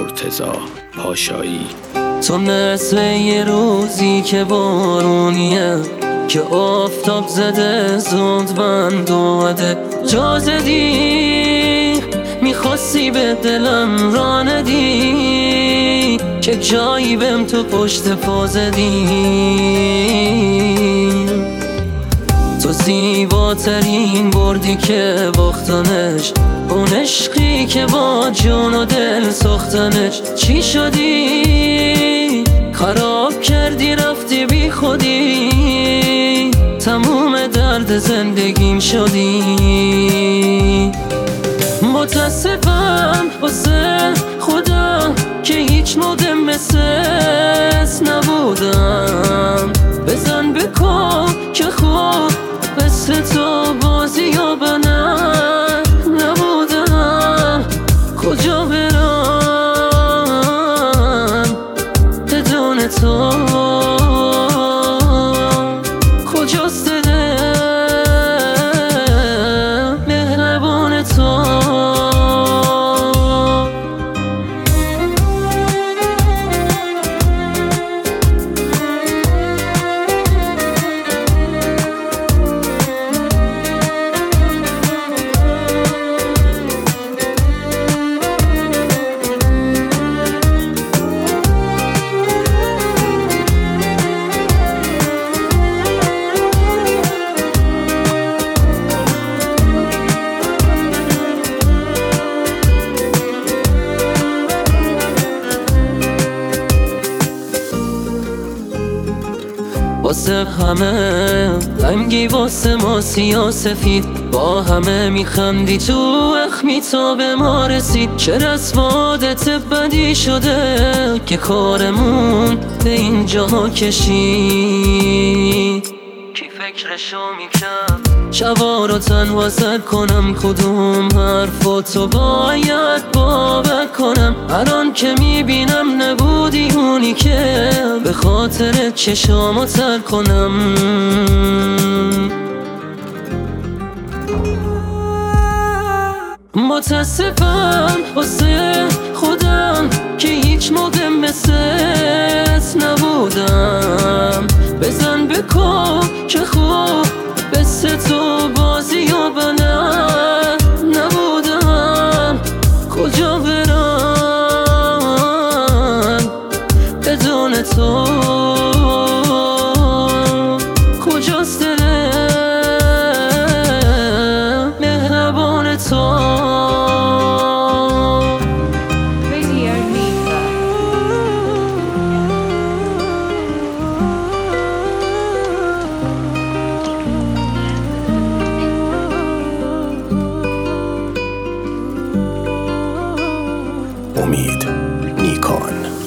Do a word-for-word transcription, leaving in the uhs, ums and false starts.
مرتضی پاشایی. تو مثل یه روزی که بارونیه، که آفتاب زده زود بند اومده. جا زدی میخواستی به دلم را ندی، که جایی بهم تو پشت پا زدی. تو زیباترین بردی که باختنش، اون عشقی که با جون و دل ساختنش. چی شدی؟ خراب کردی رفتی بی خودی، تموم درد زندگیم شدی. متاسفم واسه خودم که هیچ موقع مثل نبودم. بزن بکن که خوب مثل تو بازی یا بنر نبودم. کجا برم بدون تو؟ کجاست دلم مهربون تو؟ واسه همه رنگی، واسه ما سیاه سفید، با همه میخندی تو اخمی تا به ما رسید. چه رسوادت بدی شده که کارمون به اینجا کشید. کی فکرشو میکرد شبا رو تنها سر کنم، کدوم حرفاتو باید باور کنم. الان که میبینم نبودی اونی که به خاطر چشامو تر کنم. متاسفم واسه خودم که هیچ موقع مثل نبودم. بزن بکن که خوب مثل تو بازی و بنر نبودم. کجا برم بدون تو؟ کجاست دلم مهربون تو؟ امید نیکان.